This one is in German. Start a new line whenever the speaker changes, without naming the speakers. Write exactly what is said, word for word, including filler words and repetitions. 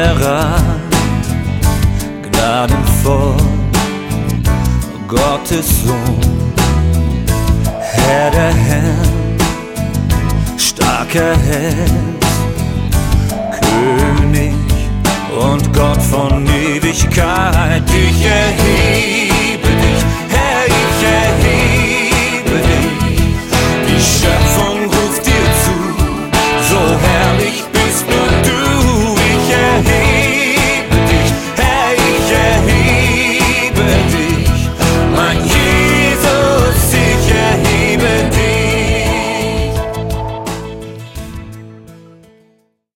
der Rat, gnadenvoll, Gottes Sohn, Herr der Herren, starker Held,